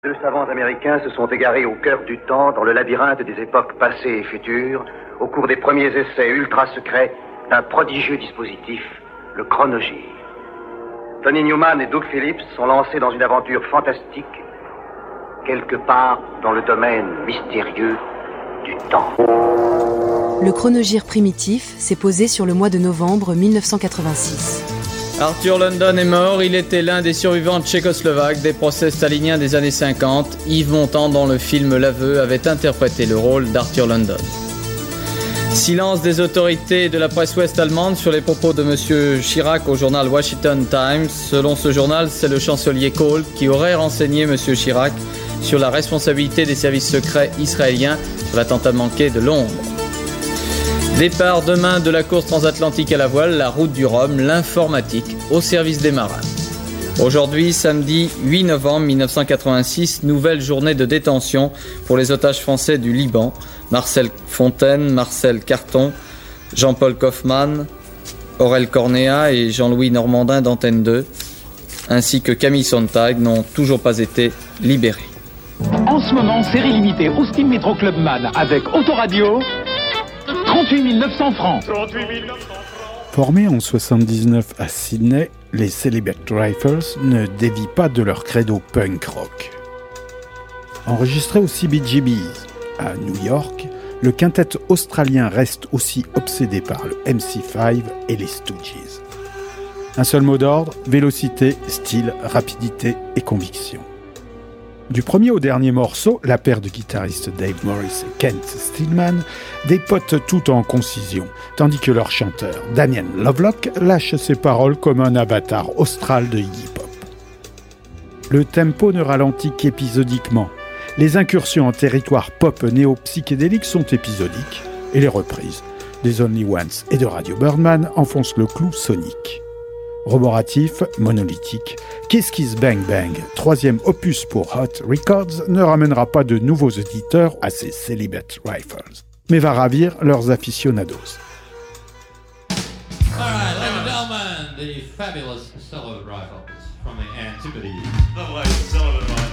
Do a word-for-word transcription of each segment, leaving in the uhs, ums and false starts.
Deux savants américains se sont égarés au cœur du temps, dans le labyrinthe des époques passées et futures, au cours des premiers essais ultra-secrets d'un prodigieux dispositif, le chronogir. Tony Newman et Doug Phillips sont lancés dans une aventure fantastique, quelque part dans le domaine mystérieux du temps. Le chronogir primitif s'est posé sur le mois de novembre mille neuf cent quatre-vingt-six. Arthur London est mort, il était l'un des survivants tchécoslovaques des procès staliniens des années cinquante. Yves Montand, dans le film L'Aveu, avait interprété le rôle d'Arthur London. Silence des autorités de la presse ouest-allemande sur les propos de M. Chirac au journal Washington Times. Selon ce journal, c'est le chancelier Kohl qui aurait renseigné M. Chirac sur la responsabilité des services secrets israéliens sur l'attentat manqué de Londres. Départ demain de la course transatlantique à la voile, la route du Rhum, l'informatique au service des marins. Aujourd'hui, samedi huit novembre mille neuf cent quatre-vingt-six, nouvelle journée de détention pour les otages français du Liban. Marcel Fontaine, Marcel Carton, Jean-Paul Kaufmann, Aurel Cornéa et Jean-Louis Normandin d'Antenne deux, ainsi que Camille Sontag, n'ont toujours pas été libérés. En ce moment, série limitée Austin Metro Clubman avec Autoradio. trente-huit mille neuf cents francs. Formés en soixante-dix-neuf à Sydney, les Celibate Rifles ne dévient pas de leur credo punk rock. Enregistré au C B G B's à New York, le quintet australien reste aussi obsédé par le M C cinq et les Stooges. Un seul mot d'ordre, vélocité, style, rapidité et conviction. Du premier au dernier morceau, la paire de guitaristes Dave Morris et Kent Stillman dépotent tout en concision, tandis que leur chanteur, Damien Lovelock, lâche ses paroles comme un avatar austral de Iggy Pop. Le tempo ne ralentit qu'épisodiquement. Les incursions en territoire pop néo-psychédélique sont épisodiques, et les reprises des Only Ones et de Radio Birdman enfoncent le clou sonique. Roboratif, monolithique, Kiss Kiss Bang Bang, troisième opus pour Hot Records, ne ramènera pas de nouveaux auditeurs à ces Celibate Rifles, mais va ravir leurs aficionados. All right, ladies and gentlemen, the fabulous Sullivan Rifles from the Antipodes. The late Sullivan Rifles.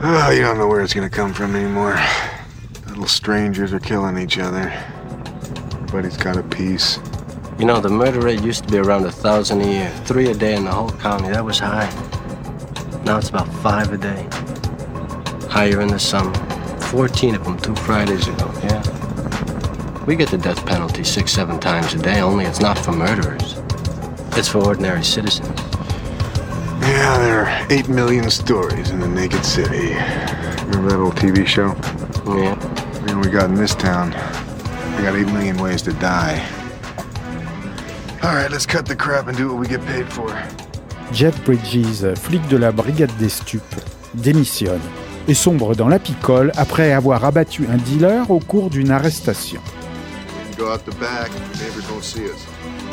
Oh, you don't know where it's gonna come from anymore. Little strangers are killing each other. Everybody's got a piece. You know, the murder rate used to be around a thousand a year. Three a day in the whole county. That was high. Now it's about five a day. Higher in the summer. Fourteen of them two Fridays ago, yeah. We get the death penalty six, seven times a day, only it's not for murderers. It's for ordinary citizens. Yeah, there are eight million stories in the naked city. Remember that old T V show? Yeah. And we got in this town, we got eight million ways to die. All right, let's cut the crap and do what we get paid for. Jeff Bridges, flic de la brigade des stupes, démissionne et sombre dans la picole après avoir abattu un dealer au cours d'une arrestation. We can go out the back, the neighbors won't see us.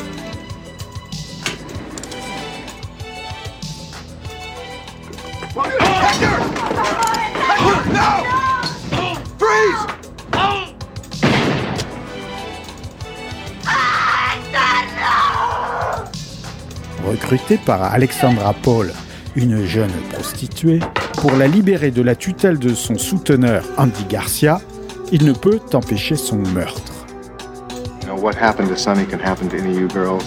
Hector! Hector, no! Freeze! Recruté par Alexandra Paul, une jeune prostituée, pour la libérer de la tutelle de son souteneur Andy Garcia, il ne peut empêcher son meurtre. You know, what happened to Sonny can happen to any of you girls.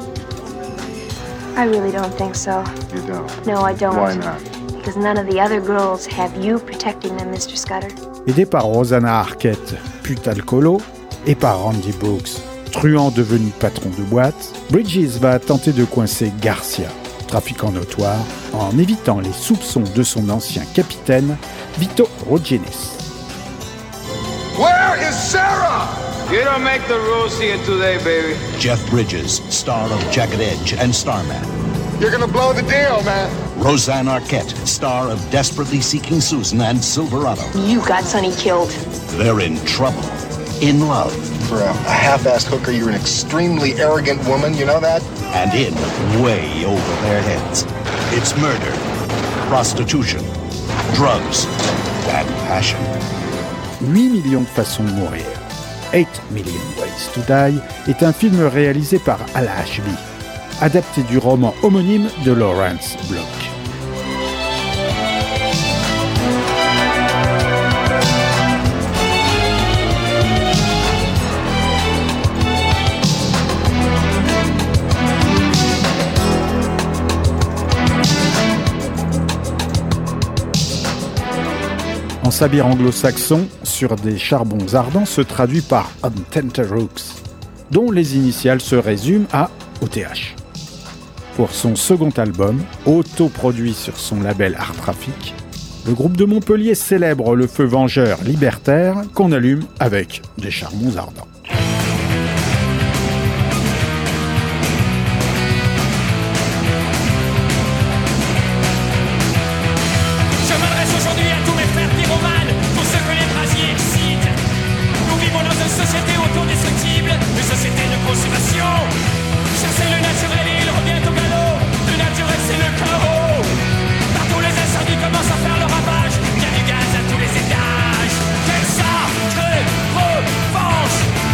I really don't think so. You don't? No, I don't. Why not? Because none of the other girls have you protecting them, Mister Scudder. Aidé par Rosanna Arquette, pute alcoolo, et par Randy Brooks, truand devenu patron de boîte, Bridges va tenter de coincer Garcia, trafiquant notoire, en évitant les soupçons de son ancien capitaine, Vito Rogenes. Where is Sarah? You don't make the rules here today, baby. Jeff Bridges, star of Jagged Edge and Starman. You're gonna blow the deal, man. Roseanne Arquette, star of Desperately Seeking Susan and Silverado. You got Sonny killed. They're in trouble. In love. For a, a half-assed hooker, you're an extremely arrogant woman, you know that? And in way over their heads. It's murder, prostitution, drugs, and passion. huit millions de façons de mourir. eight million Ways to Die est un film réalisé par Al Ashby, adapté du roman homonyme de Lawrence Block. En sabir anglo-saxon, sur des charbons ardents se traduit par On Tenterhooks, dont les initiales se résument à O T H. Pour son second album, autoproduit sur son label Art Traffic, le groupe de Montpellier célèbre le feu vengeur libertaire qu'on allume avec des charbons ardents. Commence à faire le ravage, il y a du gaz à tous les étages. Quelle sacrée revanche!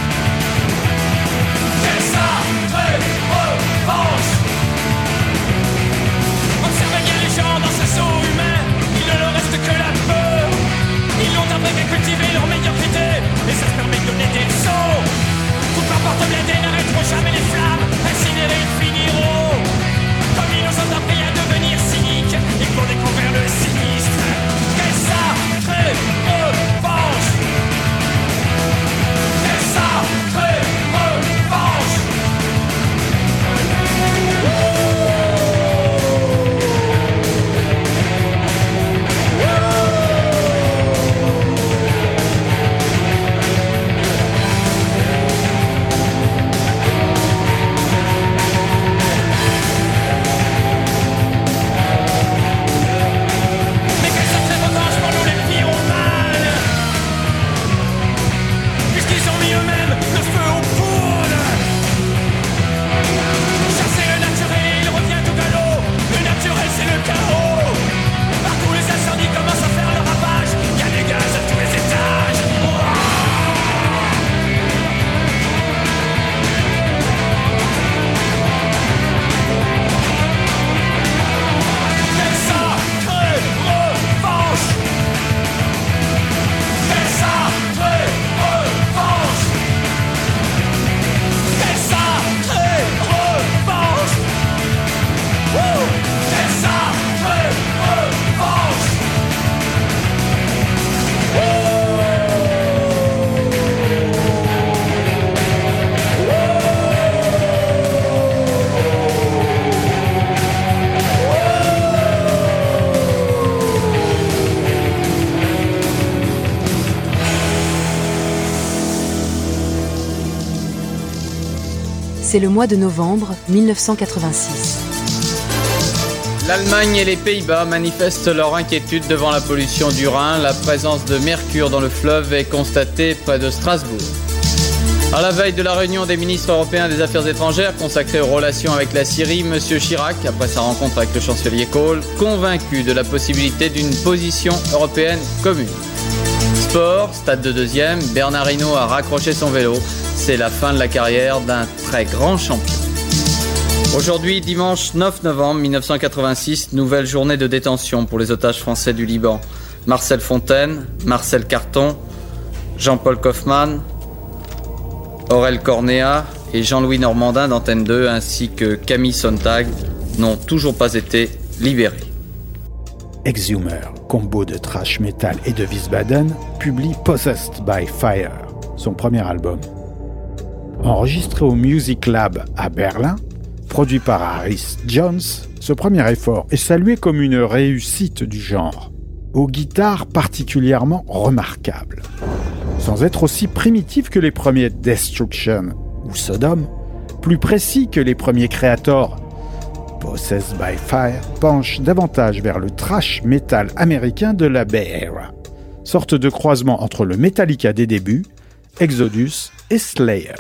c'est le mois de novembre mille neuf cent quatre-vingt-six. L'Allemagne et les Pays-Bas manifestent leur inquiétude devant la pollution du Rhin. La présence de mercure dans le fleuve est constatée près de Strasbourg. À la veille de la réunion des ministres européens des Affaires étrangères consacrée aux relations avec la Syrie, M. Chirac, après sa rencontre avec le chancelier Kohl, convaincu de la possibilité d'une position européenne commune. Sport, stade de deuxième, Bernard Hinault a raccroché son vélo. C'est la fin de la carrière d'un très grand champion. Aujourd'hui, dimanche neuf novembre mille neuf cent quatre-vingt-six, nouvelle journée de détention pour les otages français du Liban. Marcel Fontaine, Marcel Carton, Jean-Paul Kaufmann, Aurel Cornéa et Jean-Louis Normandin d'Antenne deux ainsi que Camille Sontag n'ont toujours pas été libérés. Exhumer, combo de thrash metal et de Wiesbaden, publie Possessed by Fire, son premier album. Enregistré au Music Lab à Berlin, produit par Harris Jones, ce premier effort est salué comme une réussite du genre, aux guitares particulièrement remarquables. Sans être aussi primitif que les premiers Destruction ou Sodom, plus précis que les premiers Creator, Possessed by Fire penche davantage vers le thrash metal américain de la Bay Area, sorte de croisement entre le Metallica des débuts, Exodus et Slayer.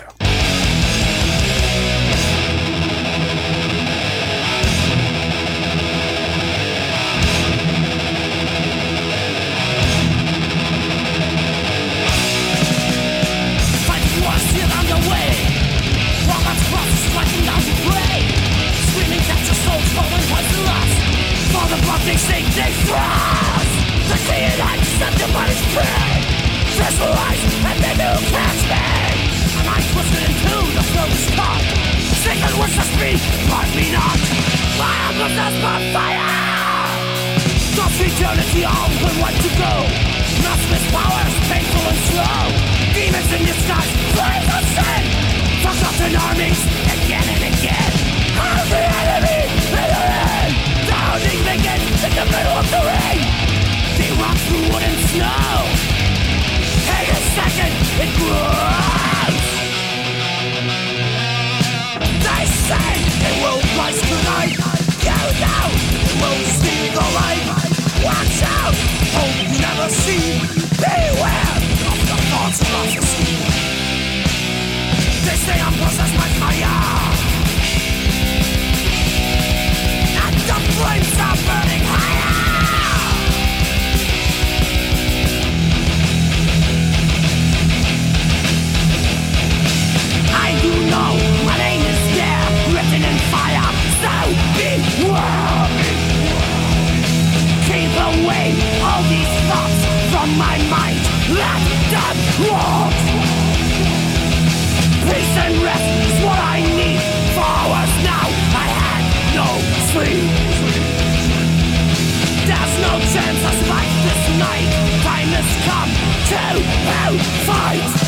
They say they froze. The key light set the body's free. Visualize and then you catch me. Am I twisted into the flow's cup? Sacred words to speak, but me not. I am possessed by fire. Thoughts eternity all when want to go. Restless powers, painful and slow. Demons in disguise, flames of sin. Forgotten armies, again and again. I'm the enemy, and the end. Downing begins in the middle of the ring. They walk through wood and snow. In a second, it grows. They say it will rise tonight. You know it will steal the light. Watch out, hope you never see. Beware of the thoughts of prophecy. They say I'm possessed by fire. The flames are burning higher. I do know my name is there, written in fire. So beware. Keep away all these thoughts from my mind. Let them walk. Peace and rest is what I need. For hours now I had no sleep. There's no chance to fight this night. Time has come to fight.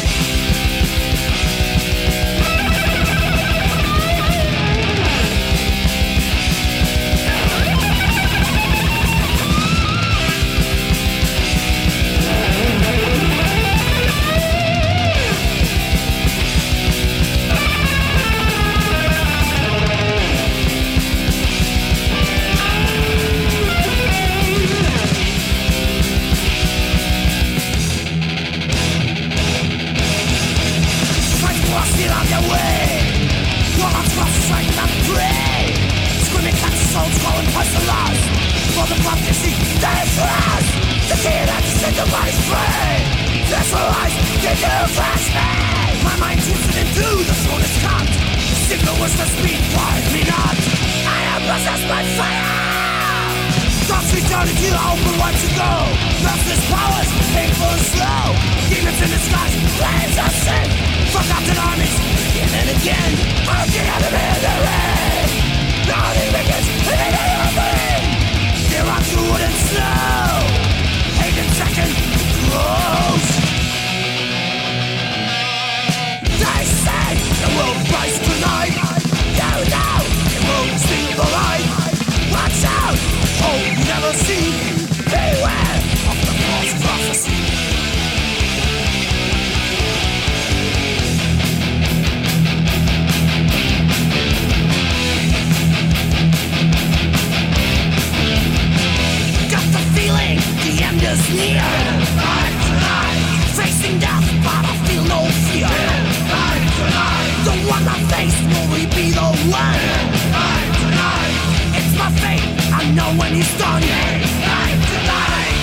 will he be the one? Tonight, tonight, it's my fate. I know when he's done. Tonight, tonight.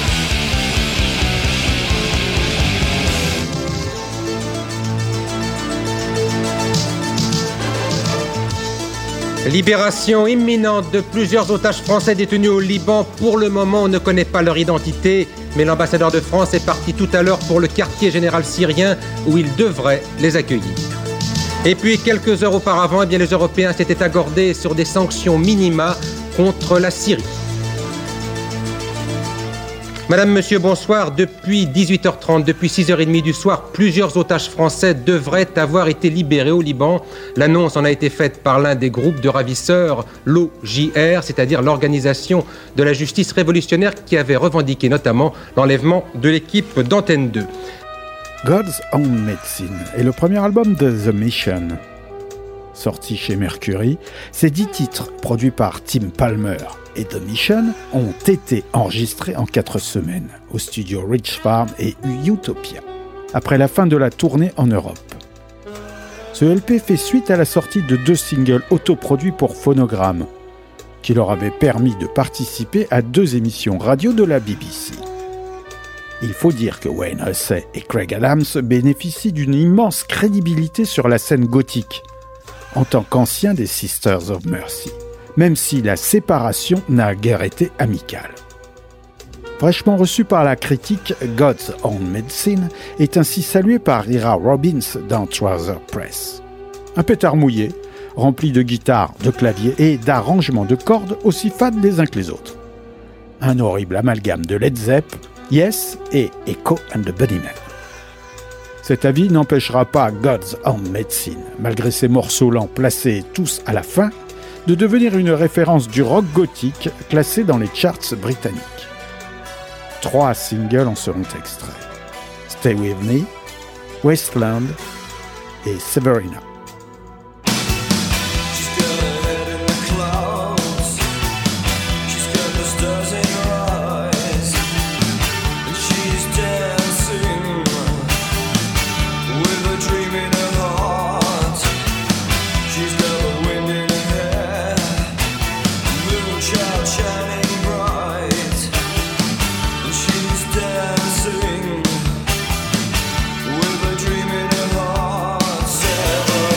Libération imminente de plusieurs otages français détenus au Liban. Pour le moment, on ne connaît pas leur identité, mais l'ambassadeur de France est parti tout à l'heure pour le quartier général syrien où il devrait les accueillir. Et puis, quelques heures auparavant, eh bien, les Européens s'étaient accordés sur des sanctions minima contre la Syrie. Madame, Monsieur, bonsoir. Depuis dix-huit heures trente, depuis six heures trente du soir, plusieurs otages français devraient avoir été libérés au Liban. L'annonce en a été faite par l'un des groupes de ravisseurs, l'O J R, c'est-à-dire l'Organisation de la Justice Révolutionnaire, qui avait revendiqué notamment l'enlèvement de l'équipe d'Antenne deux. God's Own Medicine est le premier album de The Mission. Sorti chez Mercury, ces dix titres, produits par Tim Palmer et The Mission, ont été enregistrés en quatre semaines au studio Rich Farm et Utopia, après la fin de la tournée en Europe. Ce L P fait suite à la sortie de deux singles autoproduits pour Phonogram, qui leur avaient permis de participer à deux émissions radio de la B B C. Il faut dire que Wayne Hussey et Craig Adams bénéficient d'une immense crédibilité sur la scène gothique, en tant qu'anciens des Sisters of Mercy, même si la séparation n'a guère été amicale. Fraîchement reçu par la critique, God's Own Medicine est ainsi salué par Ira Robbins dans Trouser Press. Un pétard mouillé, rempli de guitares, de claviers et d'arrangements de cordes aussi fades les uns que les autres. Un horrible amalgame de Led Zepp, Yes et Echo and the Bunnymen. Cet avis n'empêchera pas God's Own Medicine, malgré ses morceaux lents placés tous à la fin, de devenir une référence du rock gothique classé dans les charts britanniques. Trois singles en seront extraits: Stay With Me, Wasteland et Severina. With a dream in her heart, seven.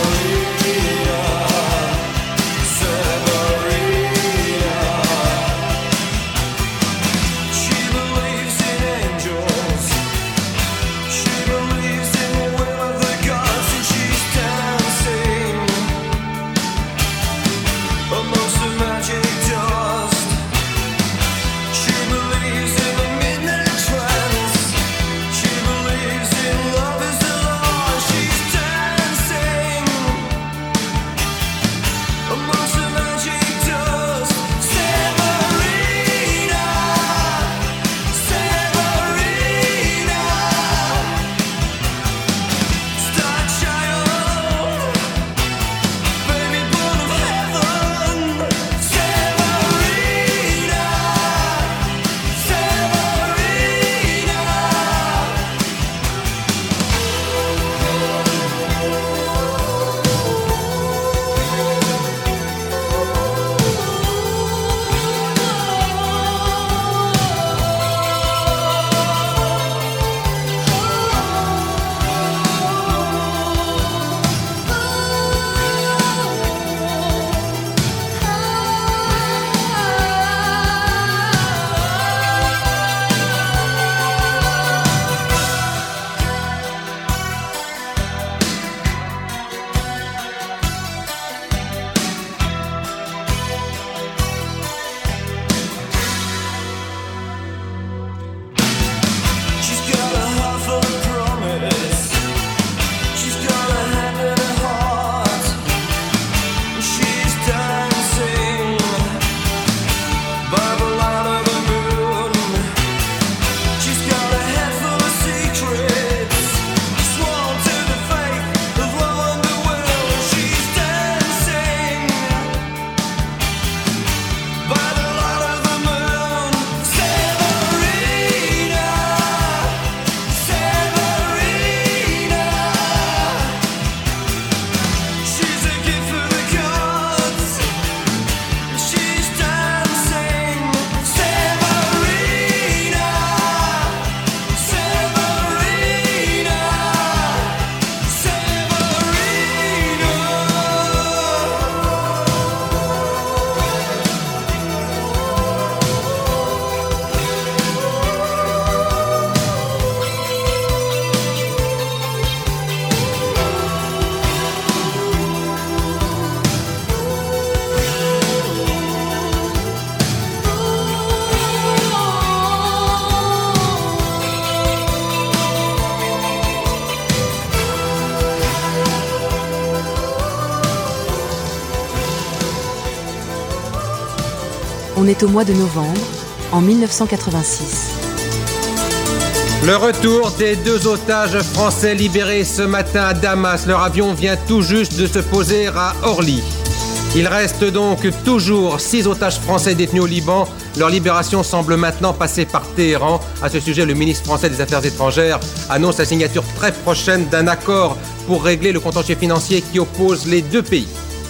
On est au mois de novembre, en mille neuf cent quatre-vingt-six. Le retour des deux otages français libérés ce matin à Damas. Leur avion vient tout juste de se poser à Orly. Il reste donc toujours six otages français détenus au Liban. Leur libération semble maintenant passer par Téhéran. À ce sujet, le ministre français des Affaires étrangères annonce la signature très prochaine d'un accord pour régler le contentieux financier qui oppose les deux pays.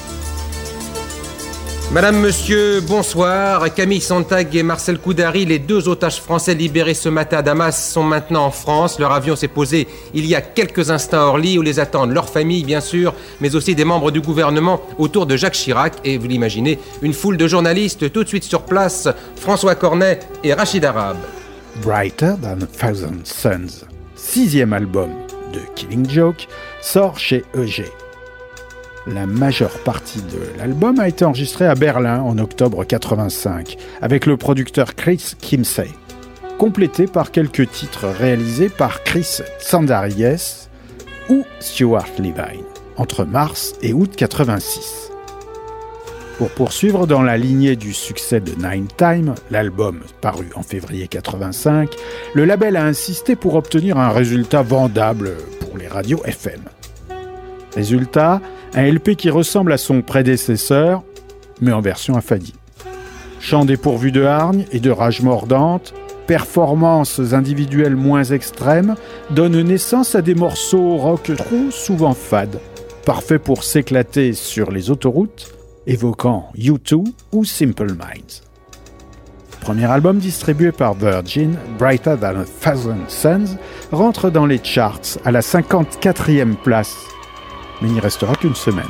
Madame, monsieur, bonsoir. Camille Sontag et Marcel Koudari, les deux otages français libérés ce matin à Damas, sont maintenant en France. Leur avion s'est posé il y a quelques instants à Orly, où les attendent leurs familles, bien sûr, mais aussi des membres du gouvernement autour de Jacques Chirac. Et vous l'imaginez, une foule de journalistes tout de suite sur place, François Cornet et Rachid Arabe. Brighter Than a Thousand Suns, sixième album de Killing Joke, sort chez E G. La majeure partie de l'album a été enregistrée à Berlin en octobre quatre-vingt-cinq avec le producteur Chris Kimsey, complété par quelques titres réalisés par Chris Tsandaries ou Stuart Levine entre mars et août quatre-vingt-six. Pour poursuivre dans la lignée du succès de Nine Time, l'album paru en février quatre-vingt-cinq, le label a insisté pour obtenir un résultat vendable pour les radios F M. Résultat, un L P qui ressemble à son prédécesseur, mais en version affadie. Chant dépourvu de hargne et de rage mordante, performances individuelles moins extrêmes donnent naissance à des morceaux rock trop souvent fades, parfaits pour s'éclater sur les autoroutes, évoquant U deux ou Simple Minds. Premier album distribué par Virgin, Brighter Than a Thousand Suns rentre dans les charts à la cinquante-quatrième place, mais n'y restera qu'une semaine.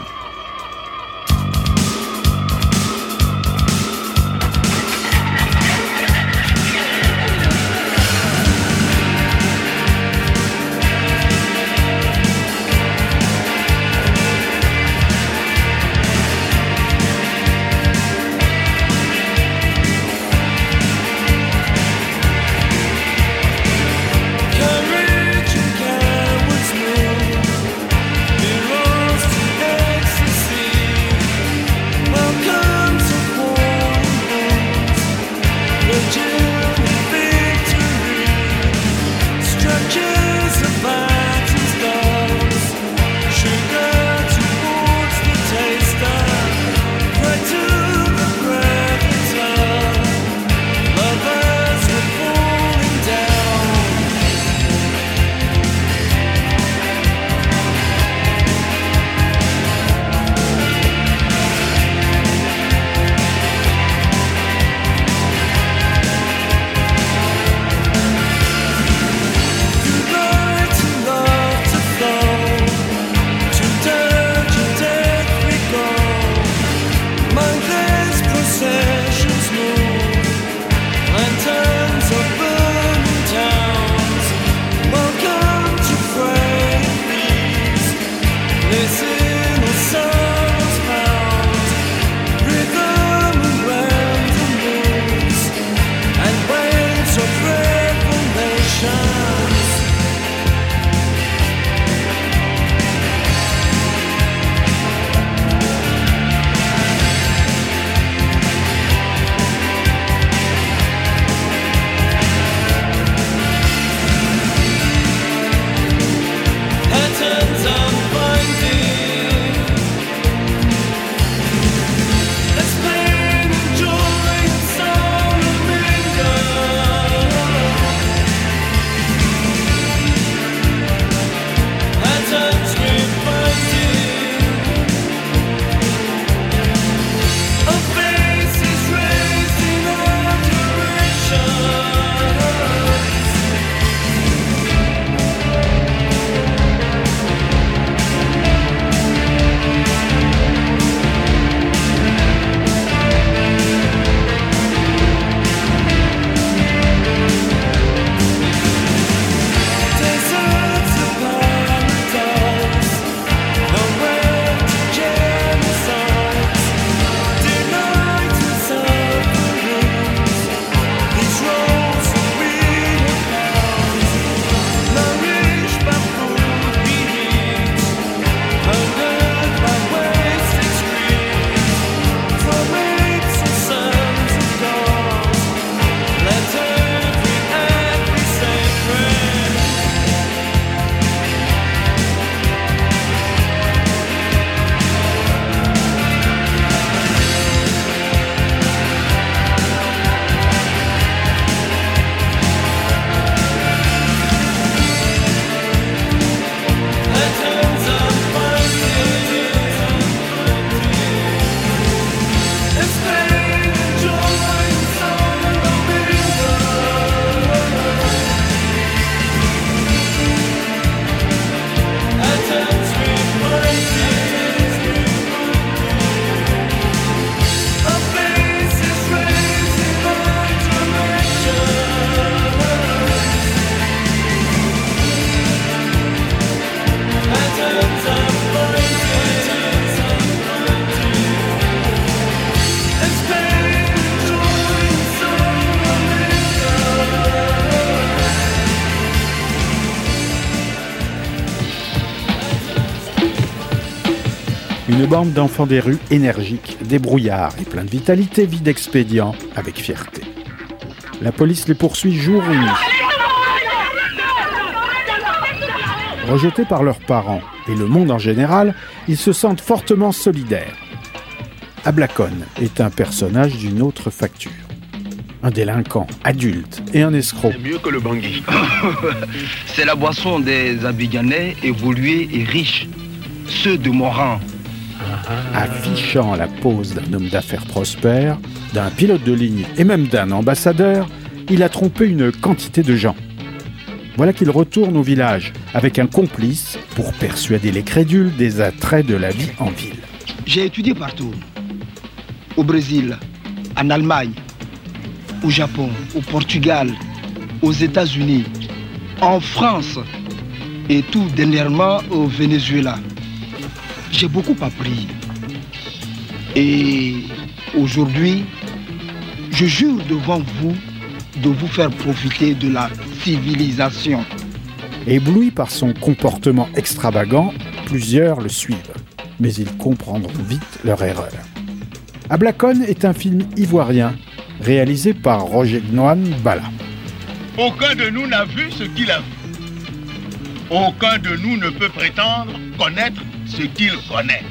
Courage and cowards move. It rose to Une bande d'enfants des rues énergiques, débrouillards et pleins de vitalité vit d'expédients avec fierté. La police les poursuit jour et nuit. Rejetés par leurs parents et le monde en général, ils se sentent fortement solidaires. Ablakon est un personnage d'une autre facture. Un délinquant adulte et un escroc. C'est mieux que le Bangui. C'est la boisson des Abidjanais évolués et riches, ceux de mon rang. Affichant la pose d'un homme d'affaires prospère, d'un pilote de ligne et même d'un ambassadeur, il a trompé une quantité de gens. Voilà qu'il retourne au village avec un complice pour persuader les crédules des attraits de la vie en ville. J'ai étudié partout. Au Brésil, en Allemagne, au Japon, au Portugal, aux États-Unis, en France et tout dernièrement au Venezuela. J'ai beaucoup appris. Et aujourd'hui, je jure devant vous de vous faire profiter de la civilisation. Ébloui par son comportement extravagant, plusieurs le suivent. Mais ils comprendront vite leur erreur. Ablakon est un film ivoirien, réalisé par Roger Noine Bala. Aucun de nous n'a vu ce qu'il a vu. Aucun de nous ne peut prétendre connaître ce qu'il connaît.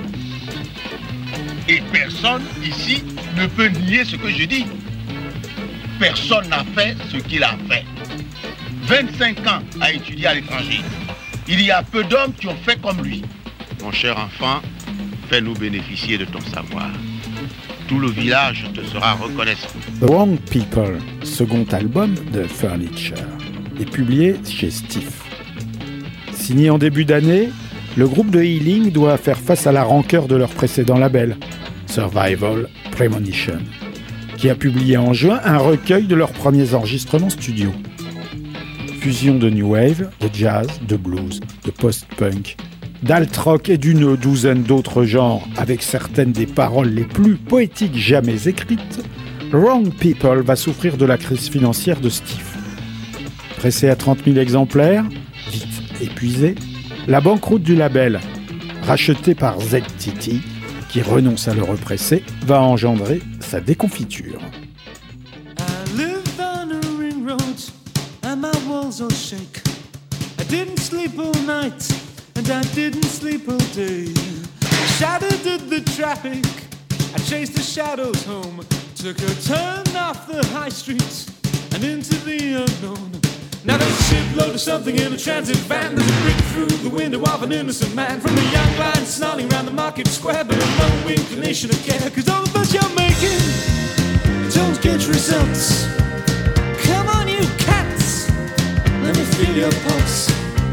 Et personne ici ne peut nier ce que je dis. Personne n'a fait ce qu'il a fait. vingt-cinq ans à étudier à l'étranger. Il y a peu d'hommes qui ont fait comme lui. Mon cher enfant, fais-nous bénéficier de ton savoir. Tout le village te sera reconnaissant. The Wrong People, second album de Furniture, est publié chez Stiff. Signé en début d'année, le groupe de Healing doit faire face à la rancœur de leur précédent label, Survival Premonition, qui a publié en juin un recueil de leurs premiers enregistrements studio. Fusion de new wave, de jazz, de blues, de post-punk, d'alt-rock et d'une douzaine d'autres genres, avec certaines des paroles les plus poétiques jamais écrites, Wrong People va souffrir de la crise financière de Stiff. Pressé à trente mille exemplaires, vite épuisé, la banqueroute du label, rachetée par Z T T, qui renonce à le represser, va engendrer sa déconfiture. I lived on a ring road and my walls all shake. I didn't sleep all night and I didn't sleep all day. Shadowed at the traffic, I chased the shadows home. Took a turn off the high street and into the unknown. Now there's a shipload of something in a transit van. There's a brick through the window of an innocent man. From a young lion snarling around the market square, but no inclination of care. Cause all the fuss you're making don't get results. Come on you cats, let me feel your pulse.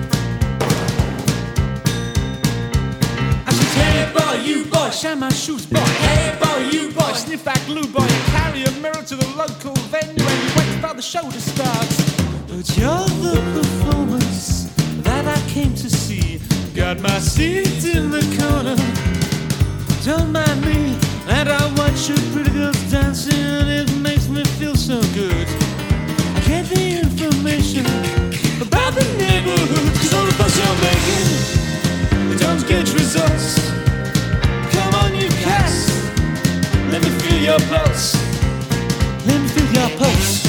I said, hey boy, you boy, shine my shoes boy. Hey boy, you boy, sniff that glue boy. Carry a mirror to the local venue and you wait for the show to start. But you're the performance that I came to see. Got my seat in the corner, don't mind me. And I watch you pretty girls dancing and it makes me feel so good. I get the information about the neighborhood. Cause all the fuss you're making don't get results. Come on you cats, let me feel your pulse. Let me feel your pulse.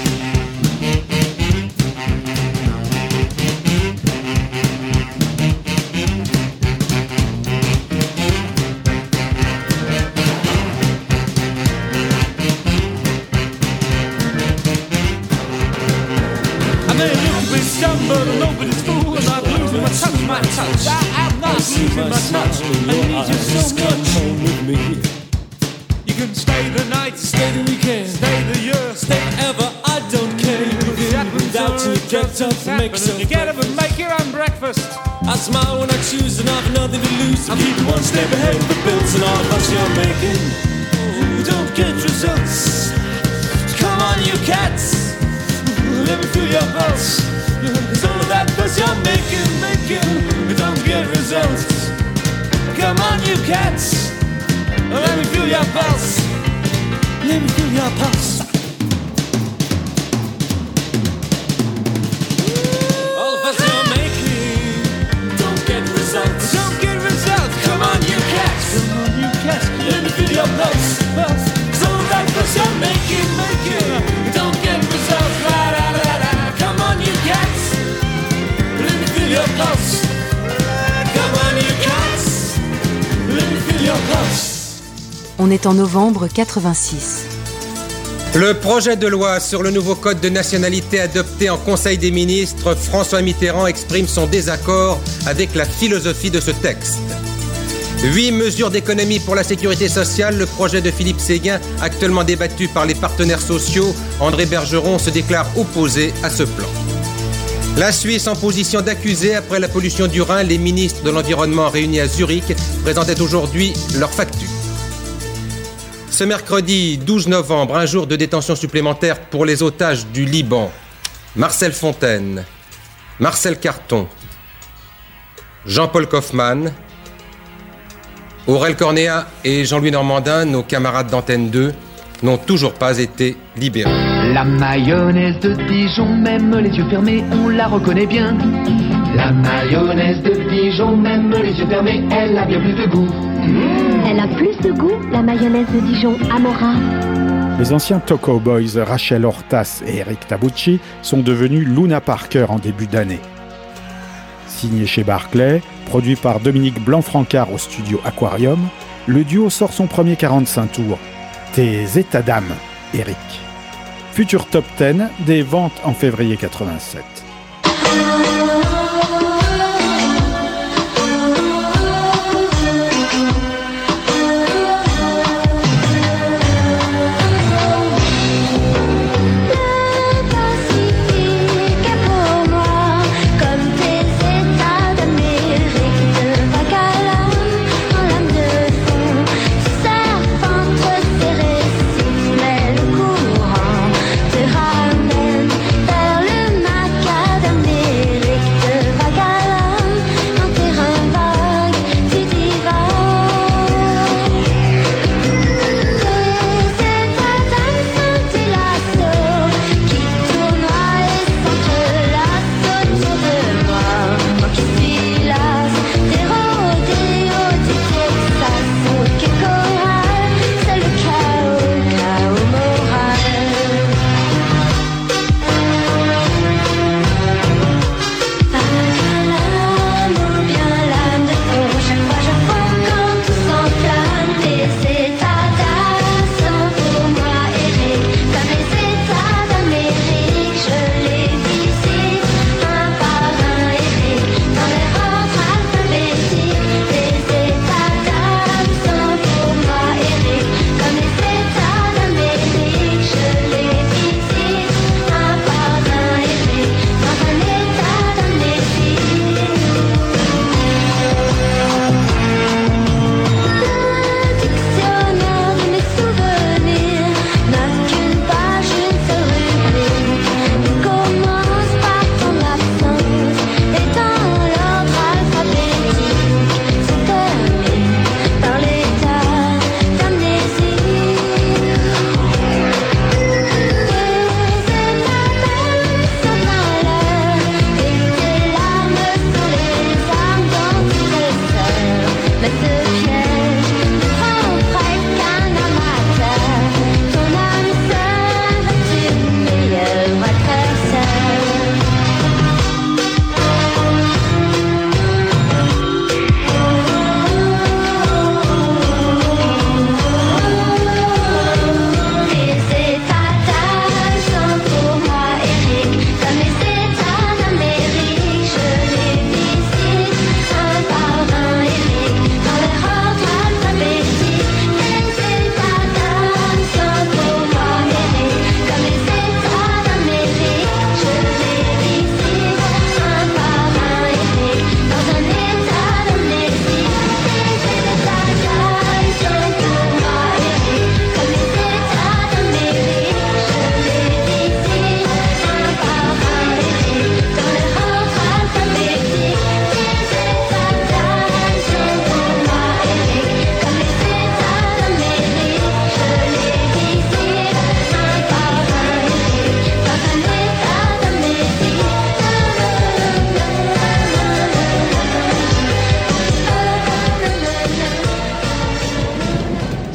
But nobody's fool, I'm not losing my touch, my touch. I am not losing my touch. I need you so much. You can stay the night, stay the weekend, stay the year, stay forever. I don't care. If it happens out to get up and make yourself. You get up and make your own breakfast. I smile when I choose and I've nothing to lose. I'm keeping one step ahead of the bills and all the fuss you're making. Oh, don't get results. Come on, you cats. Let me feel your pulse. Cause all of that fuss you're making, making, don't get results. Come on you cats, let me feel your pulse. Let me feel your pulse. All the fuss you're making, don't get results. Don't get results. Come on you So right for some, make it, make it. Don't get results, right, right, right, right. Come on, you cats. Let me feel your pulse. Come on, you cats. Let me feel your pulse. On est en novembre quatre-vingt-six. Le projet de loi sur le nouveau code de nationalité adopté en Conseil des ministres, François Mitterrand exprime son désaccord avec la philosophie de ce texte. Huit mesures d'économie pour la sécurité sociale, le projet de Philippe Séguin, actuellement débattu par les partenaires sociaux, André Bergeron se déclare opposé à ce plan. La Suisse en position d'accusé après la pollution du Rhin, les ministres de l'Environnement réunis à Zurich présentaient aujourd'hui leur facture. Ce mercredi douze novembre, un jour de détention supplémentaire pour les otages du Liban. Marcel Fontaine, Marcel Carton, Jean-Paul Kaufmann, Aurel Cornéa et Jean-Louis Normandin, nos camarades d'Antenne deux, n'ont toujours pas été libérés. La mayonnaise de Dijon, même les yeux fermés, on la reconnaît bien. La mayonnaise de Dijon, même les yeux fermés, elle a bien plus de goût. Mmh. Elle a plus de goût, la mayonnaise de Dijon Amora. Les anciens Toco Boys Rachel Hortas et Eric Tabucci sont devenus Luna Parker en début d'année. Signé chez Barclay, produit par Dominique Blanc-Francard au studio Aquarium, le duo sort son premier quarante-cinq tours, Tes états d'âme, Eric. Futur top dix des ventes en février quatre-vingt-sept. Te ramène vers le macadam d'Éric.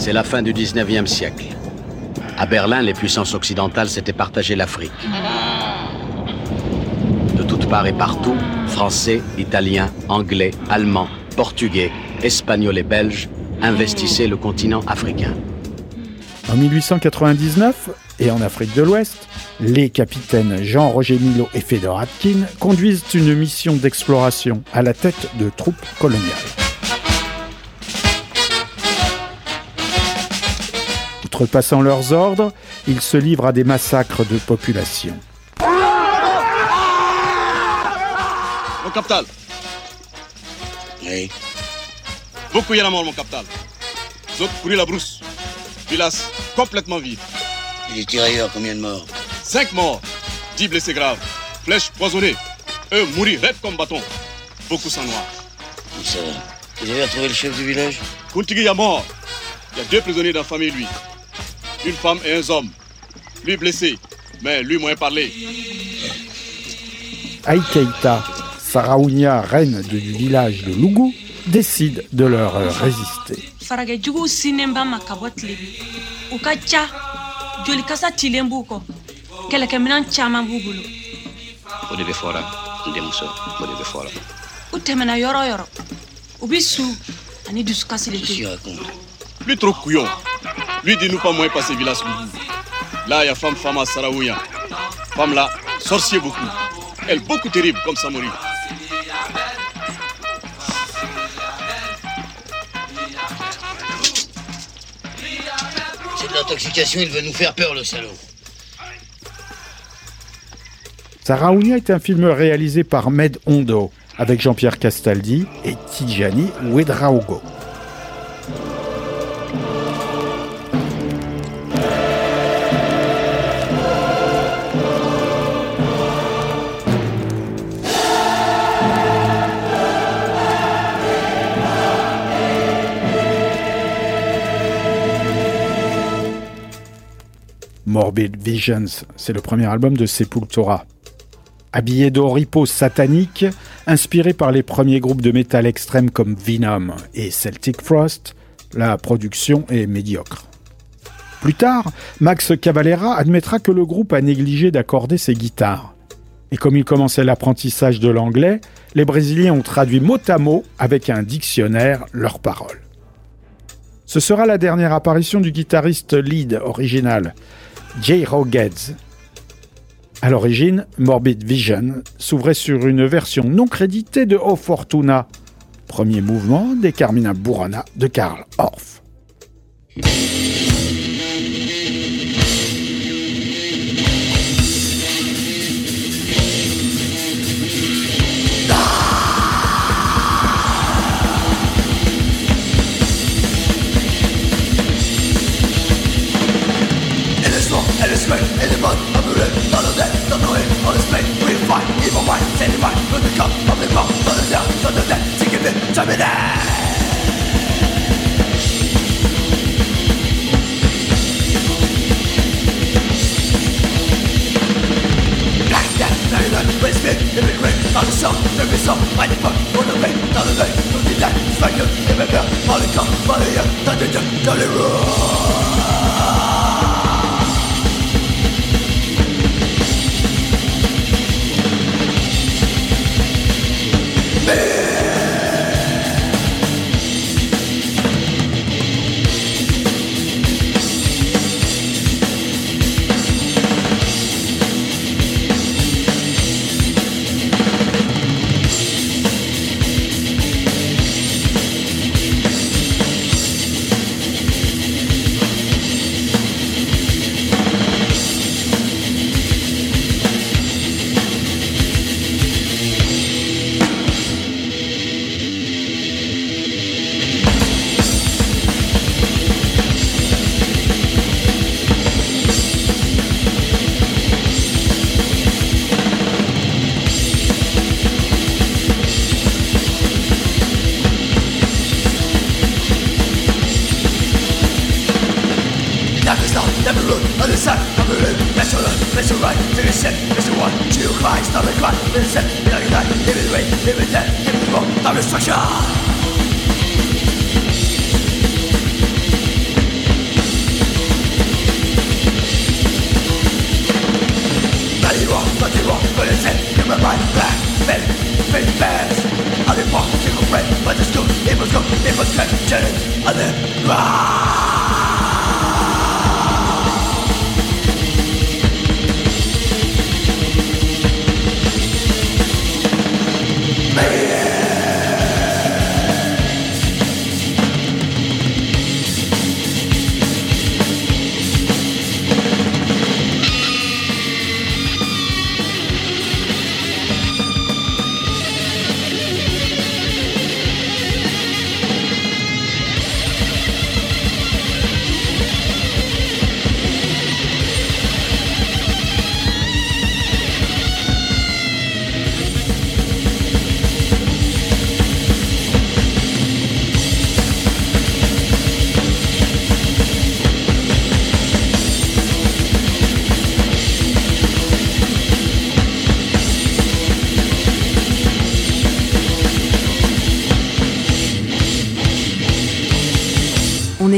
C'est la fin du dix-neuvième siècle. À Berlin, les puissances occidentales s'étaient partagé l'Afrique. De toutes parts et partout, Français, Italiens, Anglais, Allemands, Portugais, Espagnols et Belges investissaient le continent africain. En mille huit cent quatre-vingt-dix-neuf, et en Afrique de l'Ouest, les capitaines Jean-Roger Milot et Fédor Atkin conduisent une mission d'exploration à la tête de troupes coloniales. Outrepassant leurs ordres, ils se livrent à des massacres de population. Mon captal. Oui. Beaucoup y en a mort, mon captal. Vous autres courez la brousse. Village complètement vide. Et les tirailleurs, combien de morts? Cinq morts. Dix blessés graves. Flèches poisonnées. Eux mourir raides comme bâton. Beaucoup sang noir. Où ça va? Vous avez retrouvé le chef du village? Kuntigui est mort. Il y a deux prisonniers dans la famille, lui. Une femme et un homme. Lui blessé, mais lui moins parlé. Aïkeïta, Saraounia, reine du village de Lougou, décide de leur résister. Faragajugu sinemba makabotli. Ukacha joli kasa tilembu ko. Kele keminan chama bubulu. Ode be fora, ndemuso, ode be fora. Utemena yoro yoro. Ubisu ani duskasi le tu raconte. Lui trop couillon. Lui dis-nous pas moins passer village Lougou. Là il y a femme femme à Saraouia. Femme là, sorcier beaucoup. Elle beaucoup terrible comme Samori. C'est de l'intoxication, il veut nous faire peur, le salaud. Saraounia est un film réalisé par Med Ondo, avec Jean-Pierre Castaldi et Tidjani Ouedraogo. Morbid Visions, c'est le premier album de Sepultura. Habillé d'oripeaux sataniques, inspiré par les premiers groupes de métal extrême comme Venom et Celtic Frost, la production est médiocre. Plus tard, Max Cavalera admettra que le groupe a négligé d'accorder ses guitares. Et comme il commençait l'apprentissage de l'anglais, les Brésiliens ont traduit mot à mot avec un dictionnaire leurs paroles. Ce sera la dernière apparition du guitariste lead original, J-Ro Geddes. À l'origine, Morbid Vision s'ouvrait sur une version non créditée de O Fortuna, premier mouvement des Carmina Burana de Karl Orff.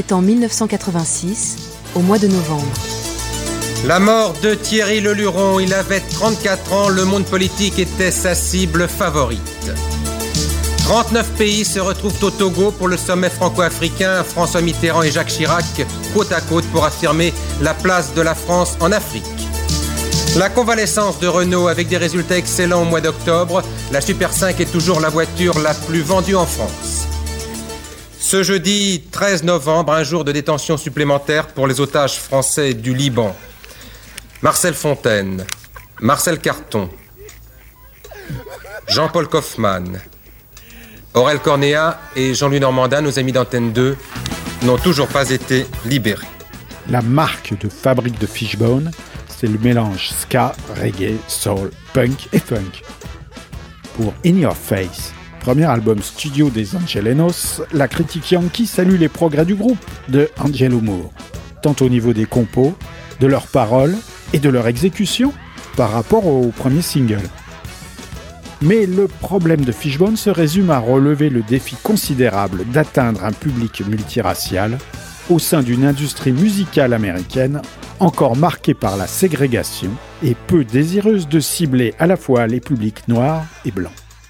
C'était en mille neuf cent quatre-vingt-six, au mois de novembre. La mort de Thierry Leluron, il avait trente-quatre ans, le monde politique était sa cible favorite. trente-neuf pays se retrouvent au Togo pour le sommet franco-africain. François Mitterrand et Jacques Chirac, côte à côte pour affirmer la place de la France en Afrique. La convalescence de Renault avec des résultats excellents au mois d'octobre. La Super cinq est toujours la voiture la plus vendue en France. Ce jeudi treize novembre, un jour de détention supplémentaire pour les otages français du Liban. Marcel Fontaine, Marcel Carton, Jean-Paul Kaufmann, Aurel Cornéa et Jean-Louis Normandin, nos amis d'Antenne deux, n'ont toujours pas été libérés. La marque de fabrique de Fishbone, c'est le mélange ska, reggae, soul, punk et funk. Pour In Your Face, premier album studio des Angelenos, la critique yankee salue les progrès du groupe de Angelo Moore, tant au niveau des compos, de leurs paroles et de leur exécution par rapport au premier single. Mais le problème de Fishbone se résume à relever le défi considérable d'atteindre un public multiracial au sein d'une industrie musicale américaine encore marquée par la ségrégation et peu désireuse de cibler à la fois les publics noirs et blancs.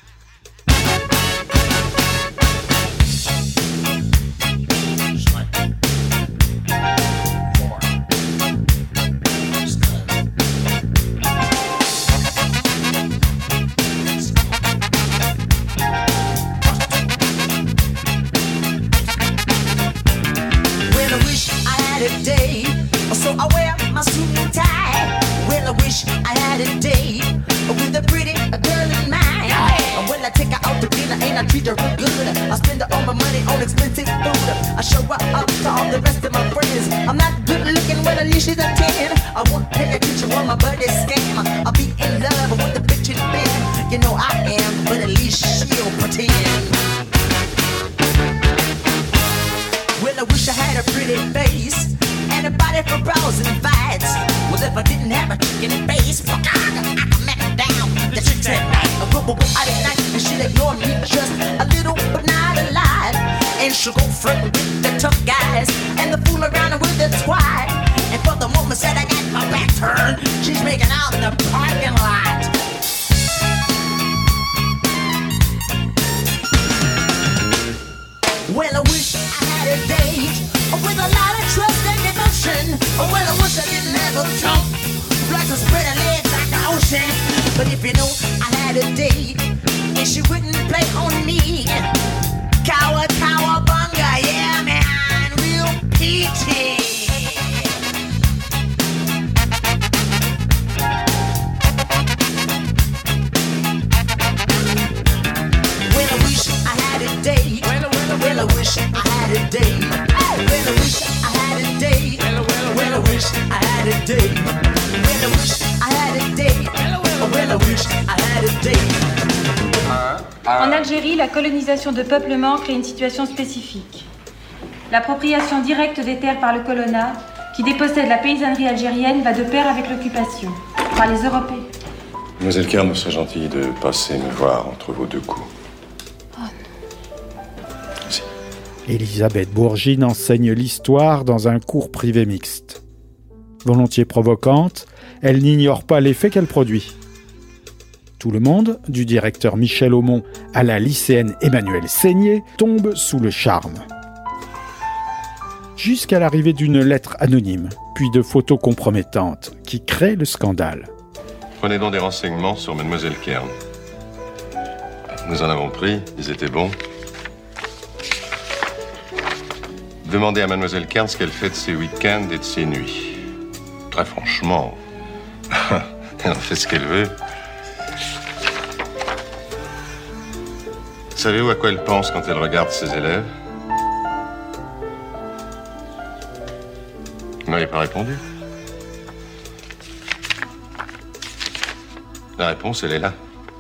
En Algérie, la colonisation de peuplement crée une situation spécifique. L'appropriation directe des terres par le colonnat, qui dépossède la paysannerie algérienne, va de pair avec l'occupation, par les Européens. Mademoiselle Kern serait gentille de passer me voir entre vos deux coups. Oh non. Merci. Elisabeth Bourgine enseigne l'histoire dans un cours privé mixte. Volontiers provocante, elle n'ignore pas l'effet qu'elle produit. Tout le monde, du directeur Michel Aumont à la lycéenne Emmanuelle Seigné, tombe sous le charme. Jusqu'à l'arrivée d'une lettre anonyme, puis de photos compromettantes, qui créent le scandale. Prenez donc des renseignements sur Mademoiselle Kern. Nous en avons pris, ils étaient bons. Demandez à Mademoiselle Kern ce qu'elle fait de ses week-ends et de ses nuits. Très franchement, elle en fait ce qu'elle veut. Savez-vous à quoi elle pense quand elle regarde ses élèves? Vous m'avez pas répondu. La réponse, elle est là.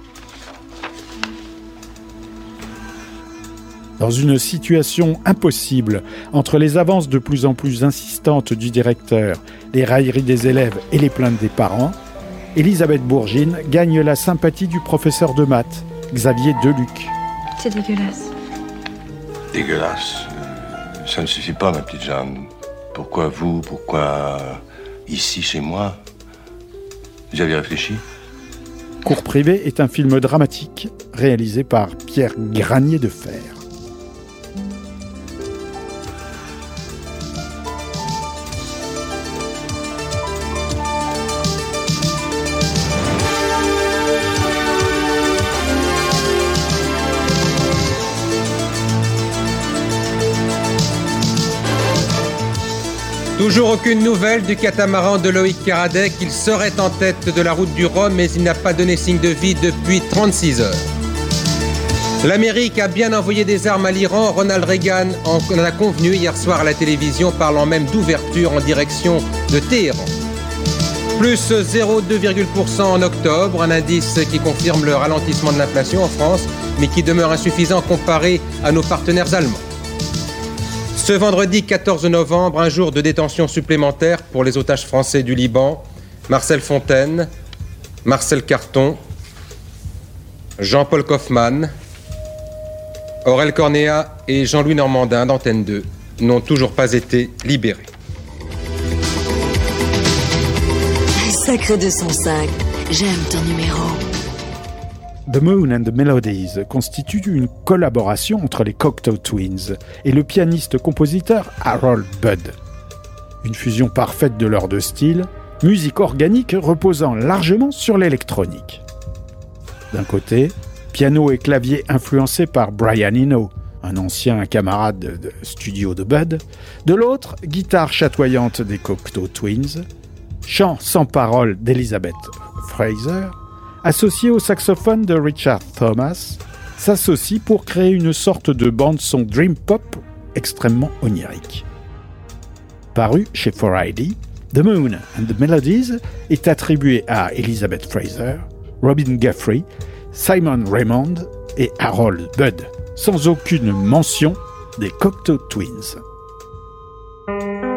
Dans une situation impossible, entre les avances de plus en plus insistantes du directeur, les railleries des élèves et les plaintes des parents, Elisabeth Bourgine gagne la sympathie du professeur de maths, Xavier Deluc. C'est dégueulasse. Dégueulasse. Ça ne suffit pas, ma petite Jeanne. Pourquoi vous? Pourquoi ici, chez moi? Vous y avez réfléchi? Cours privé est un film dramatique réalisé par Pierre Granier de Fer. Toujours aucune nouvelle du catamaran de Loïc Caradec. Il serait en tête de la route du Rhum, mais il n'a pas donné signe de vie depuis trente-six heures. L'Amérique a bien envoyé des armes à l'Iran. Ronald Reagan en a convenu hier soir à la télévision, parlant même d'ouverture en direction de Téhéran. Plus zéro virgule deux pour cent en octobre, un indice qui confirme le ralentissement de l'inflation en France, mais qui demeure insuffisant comparé à nos partenaires allemands. Ce vendredi quatorze novembre, un jour de détention supplémentaire pour les otages français du Liban, Marcel Fontaine, Marcel Carton, Jean-Paul Kaufmann, Aurel Cornéa et Jean-Louis Normandin d'Antenne deux n'ont toujours pas été libérés. Sacre deux cent cinq, j'aime ton numéro. The Moon and the Melodies constitue une collaboration entre les Cocteau Twins et le pianiste-compositeur Harold Budd. Une fusion parfaite de leurs deux styles, musique organique reposant largement sur l'électronique. D'un côté, piano et clavier influencés par Brian Eno, un ancien camarade de, de studio de Budd. De l'autre, guitare chatoyante des Cocteau Twins, chant sans parole d'Elizabeth Fraser, associé au saxophone de Richard Thomas, s'associe pour créer une sorte de bande-son dream pop extrêmement onirique. Paru chez four I D, The Moon and the Melodies est attribué à Elizabeth Fraser, Robin Guthrie, Simon Raymond et Harold Budd, sans aucune mention des Cocteau Twins.